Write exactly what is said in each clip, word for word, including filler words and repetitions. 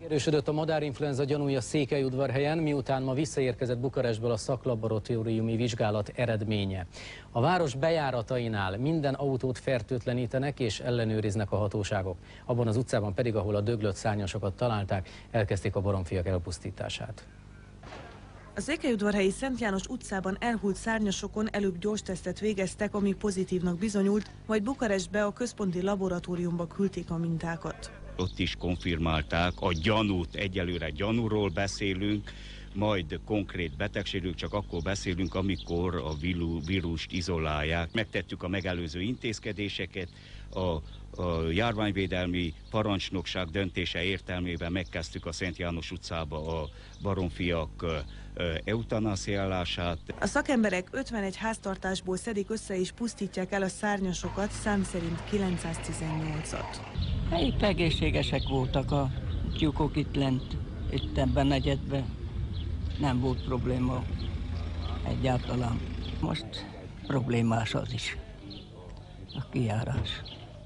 Erősödött a madárinfluenza gyanúja Székelyudvarhelyen, miután ma visszaérkezett Bukarestből a szaklaboratóriumi vizsgálat eredménye. A város bejáratainál minden autót fertőtlenítenek és ellenőriznek a hatóságok. Abban az utcában pedig, ahol a döglött szárnyasokat találták, elkezdték a baromfiak elpusztítását. A Székelyudvarhelyi Szent János utcában elhult szárnyasokon előbb gyors tesztet végeztek, ami pozitívnak bizonyult, majd Bukarestbe a központi laboratóriumba küldték a mintákat. Ott is konfirmálták a gyanút, egyelőre gyanúról beszélünk, majd konkrét betegségről csak akkor beszélünk, amikor a vírust izolálják. Megtettük a megelőző intézkedéseket, a, a járványvédelmi parancsnokság döntése értelmében megkezdtük a Szent János utcába a baromfiak eutanásziálását. A szakemberek ötvenegy háztartásból szedik össze és pusztítják el a szárnyasokat, szám szerint kilencszáztizennyolcat. Épp egészségesek voltak a tyúkok itt lent, itt ebben a negyedben. Nem volt probléma egyáltalán. Most problémás az is, a kijárás.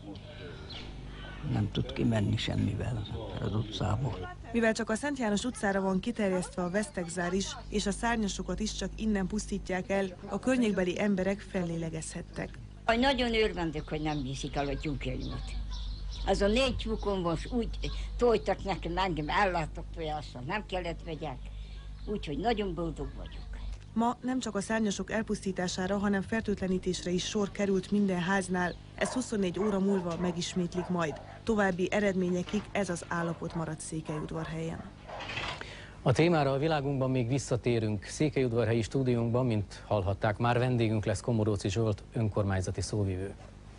Nem tud kimenni semmivel az utcából. Mivel csak a Szent János utcára van kiterjesztve a vesztegzár is, és a szárnyasokat is csak innen pusztítják el, a környékbeli emberek fellélegezhettek. Nagyon örvendek, hogy nem viszik el a tyúkjaimat. Az a négy tyúkon most úgy tojtak nekem, engem ellátok tojással, nem kellett vegyek, úgyhogy nagyon boldog vagyok. Ma nem csak a szárnyasok elpusztítására, hanem fertőtlenítésre is sor került minden háznál. Ez huszonnégy óra múlva megismétlik majd. További eredményekig ez az állapot marad Székelyudvarhelyen. A témára a világunkban még visszatérünk. Székelyudvarhelyi stúdiónkban, mint hallhatták, már vendégünk lesz Komoróczy Zsolt, önkormányzati szóvivő.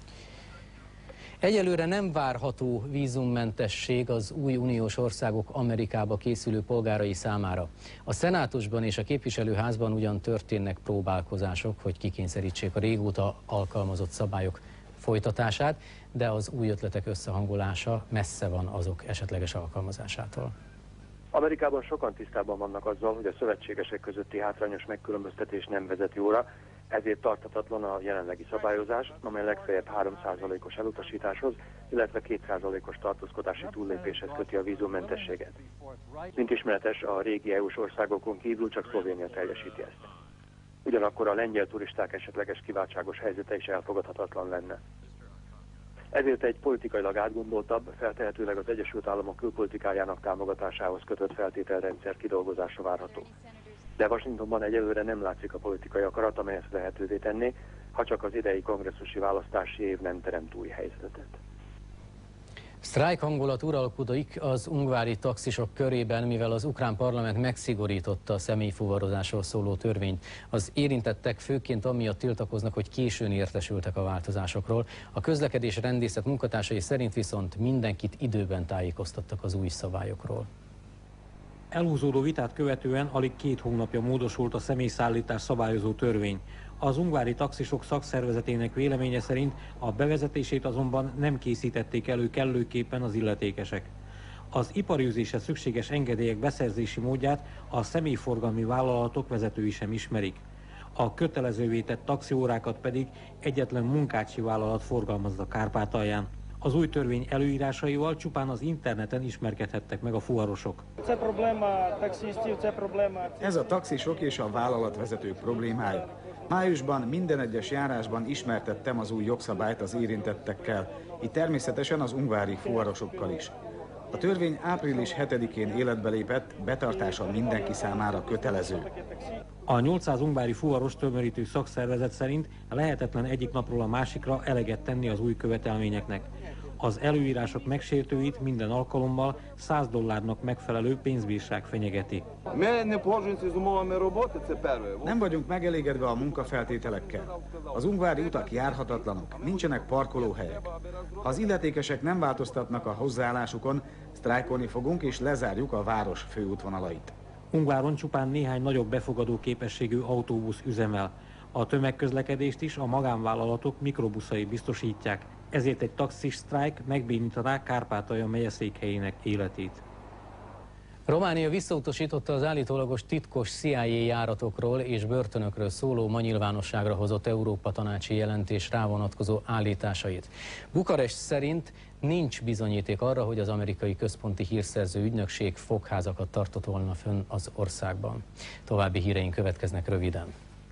Egyelőre nem várható vízummentesség az új uniós országok Amerikába készülő polgárai számára. A szenátusban és a képviselőházban ugyan történnek próbálkozások, hogy kikényszerítsék a régóta alkalmazott szabályok folytatását, de az új ötletek összehangolása messze van azok esetleges alkalmazásától. Amerikában sokan tisztában vannak azzal, hogy a szövetségesek közötti hátrányos megkülönböztetés nem vezet jóra, ezért tarthatatlan a jelenlegi szabályozás, amely legfeljebb három százalékos elutasításhoz, illetve két százalékos tartózkodási túllépéshez köti a vízummentességet. Mint ismeretes, a régi é u-s országokon kívül csak Szlovénia teljesíti ezt. Ugyanakkor a lengyel turisták esetleges kiváltságos helyzete is elfogadhatatlan lenne. Ezért egy politikailag átgondoltabb, feltehetőleg az Egyesült Államok külpolitikájának támogatásához kötött feltételrendszer kidolgozása várható. De Washingtonban egyelőre nem látszik a politikai akarat, amely ezt lehetővé tenné, ha csak az idei kongresszusi választási év nem teremt új helyzetet. Sztrájk hangulat uralkodik az ungvári taxisok körében, mivel az ukrán parlament megszigorította a személyfuvarozásról szóló törvényt. Az érintettek főként amiatt tiltakoznak, hogy későn értesültek a változásokról. A közlekedés rendészet munkatársai szerint viszont mindenkit időben tájékoztattak az új szabályokról. Elhúzódó vitát követően alig két hónapja módosult a személyszállítás szabályozó törvény. Az ungvári taxisok szakszervezetének véleménye szerint a bevezetését azonban nem készítették elő kellőképpen az illetékesek. Az ipari űzésre szükséges engedélyek beszerzési módját a személyforgalmi vállalatok vezetői sem ismerik. A kötelezővé tett taxiórákat pedig egyetlen munkácsi vállalat forgalmazza Kárpátalján. Az új törvény előírásaival csupán az interneten ismerkedhettek meg a fuvarosok. Ez a taxisok és a vállalatvezetők problémája. Májusban minden egyes járásban ismertettem az új jogszabályt az érintettekkel, így természetesen az ungvári fuvarosokkal is. A törvény április hetedikén életbe lépett, betartása mindenki számára kötelező. A nyolcszáz ungvári fuvaros tömörítő szakszervezet szerint lehetetlen egyik napról a másikra eleget tenni az új követelményeknek. Az előírások megsértőit minden alkalommal száz dollárnak megfelelő pénzbírság fenyegeti. Nem vagyunk megelégedve a munkafeltételekkel. Az ungvári utak járhatatlanok, nincsenek parkolóhelyek. Ha az illetékesek nem változtatnak a hozzáállásukon, sztrájkolni fogunk és lezárjuk a város főútvonalait. Ungváron csupán néhány nagyobb befogadó képességű autóbusz üzemel. A tömegközlekedést is a magánvállalatok mikrobuszai biztosítják, ezért egy taxis sztrájk megbénítaná Kárpátalja megyeszékhelyének életét. Románia visszautasította az állítólagos titkos C I A járatokról és börtönökről szóló ma nyilvánosságra hozott Európa Tanácsi jelentés rávonatkozó állításait. Bukarest szerint nincs bizonyíték arra, hogy az amerikai központi hírszerző ügynökség fogházakat tartott volna fönn az országban. További híreink következnek röviden.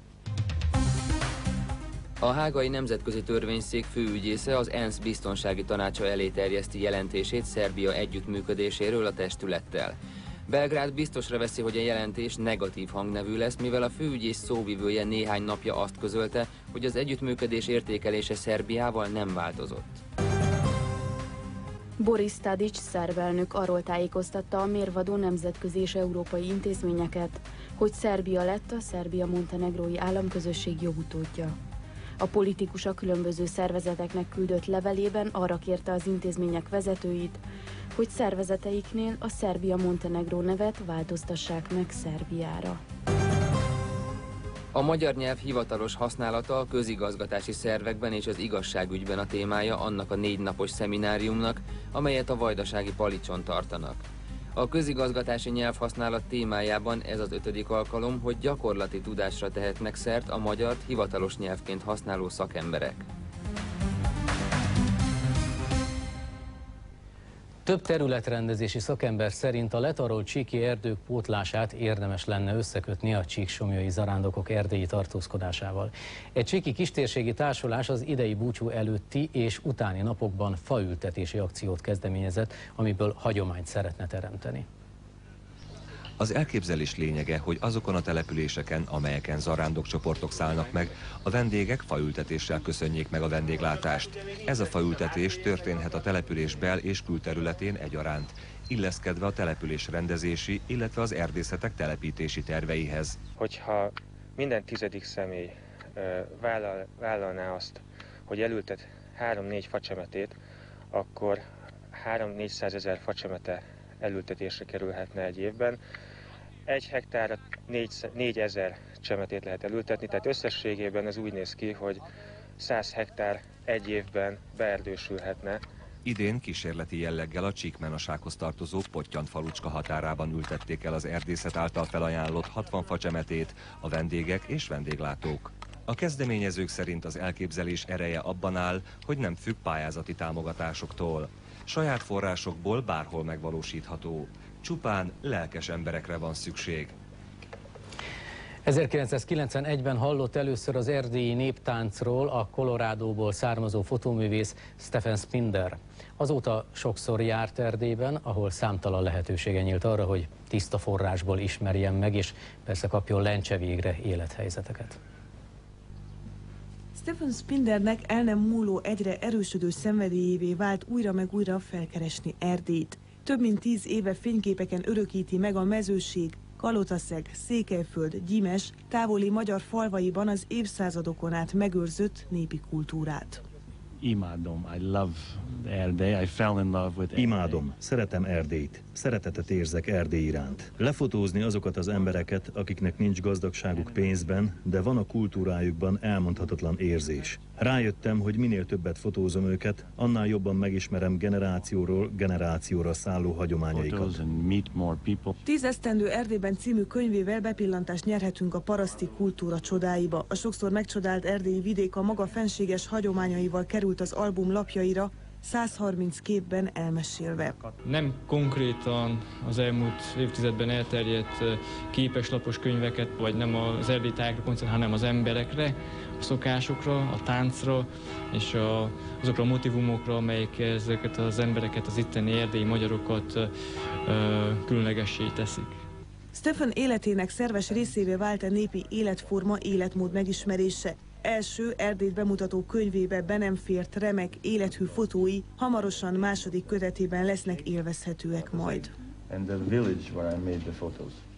A Hágai Nemzetközi Törvényszék főügyésze az ENSZ biztonsági tanácsa elé terjeszti jelentését Szerbia együttműködéséről a testülettel. Belgrád biztosra veszi, hogy a jelentés negatív hangnevű lesz, mivel a főügyész szóvivője néhány napja azt közölte, hogy az együttműködés értékelése Szerbiával nem változott. Boris Tadić szerb elnök arról tájékoztatta a mérvadó nemzetközi és európai intézményeket, hogy Szerbia lett a Szerbia-montenegrói államközösség jogutódja. A politikus a különböző szervezeteknek küldött levelében arra kérte az intézmények vezetőit, hogy szervezeteiknél a Szerbia-Montenegró nevet változtassák meg Szerbiára. A magyar nyelv hivatalos használata a közigazgatási szervekben és az igazságügyben a témája annak a négy napos szemináriumnak, amelyet a vajdasági Palicson tartanak. A közigazgatási nyelvhasználat témájában ez az ötödik alkalom, hogy gyakorlati tudásra tehetnek szert a magyart hivatalos nyelvként használó szakemberek. Több területrendezési szakember szerint a letarolt csíki erdők pótlását érdemes lenne összekötni a csíksomlyai zarándokok erdélyi tartózkodásával. Egy csíki kistérségi társulás az idei búcsú előtti és utáni napokban faültetési akciót kezdeményezett, amiből hagyományt szeretne teremteni. Az elképzelés lényege, hogy azokon a településeken, amelyeken zarándokcsoportok szállnak meg, a vendégek faültetéssel köszönjék meg a vendéglátást. Ez a faültetés történhet a település bel- és külterületén egyaránt, illeszkedve a település rendezési, illetve az erdészetek telepítési terveihez. Hogyha minden tizedik személy vállal, vállalná azt, hogy elültet három-négy facsemetét, akkor három-négyszázezer facsemete elültetésre kerülhetne egy évben. Egy hektárra négyezer csemetét lehet elültetni, tehát összességében ez úgy néz ki, hogy száz hektár egy évben beerdősülhetne. Idén kísérleti jelleggel a Csíkmenasághoz tartozó Pottyant falucska határában ültették el az erdészet által felajánlott hatvan facsemetét a vendégek és vendéglátók. A kezdeményezők szerint az elképzelés ereje abban áll, hogy nem függ pályázati támogatásoktól. Saját forrásokból bárhol megvalósítható. Csupán lelkes emberekre van szükség. ezerkilencszázkilencvenegyben hallott először az erdélyi néptáncról a Colorádóból származó fotóművész Stephen Spinder. Azóta sokszor járt Erdélyben, ahol számtalan lehetősége nyílt arra, hogy tiszta forrásból ismerjen meg, és persze kapjon lencse végre élethelyzeteket. Stephen Spindernek el nem múló, egyre erősödő szenvedélyévé vált újra meg újra felkeresni Erdélyt. Több mint tíz éve fényképeken örökíti meg a mezőség, Kalotaszeg, Székelyföld, Gyimes, távoli magyar falvaiban az évszázadokon át megőrzött népi kultúrát. Imádom, I love Erdély, I fell in love with Erdély. Imádom, szeretem Erdélyt, szeretetet érzek Erdély iránt. Lefotózni azokat az embereket, akiknek nincs gazdagságuk pénzben, de van a kultúrájukban elmondhatatlan érzés. Rájöttem, hogy minél többet fotózom őket, annál jobban megismerem generációról generációra szálló hagyományaikat. Tíz esztendő Erdélyben című könyvével bepillantást nyerhetünk a paraszti kultúra csodáiba. A sokszor megcsodált erdélyi vidék a maga fenséges hagyományaival került az album lapjaira, száz harminc képben elmesélve. Nem konkrétan az elmúlt évtizedben elterjedt képeslapos könyveket, vagy nem az erdélyi tájékra koncentrál, hanem az emberekre, a szokásokra, a táncra, és a, azokra a motivumokra, amelyek ezeket az embereket, az itteni erdélyi magyarokat ö, különlegessé teszik. Stephen életének szerves részévé vált a népi életforma, életmód megismerése. Első Erdélyt bemutató könyvébe be nem fért remek, élethű fotói hamarosan második kötetében lesznek élvezhetőek majd. And the village where I made the photos.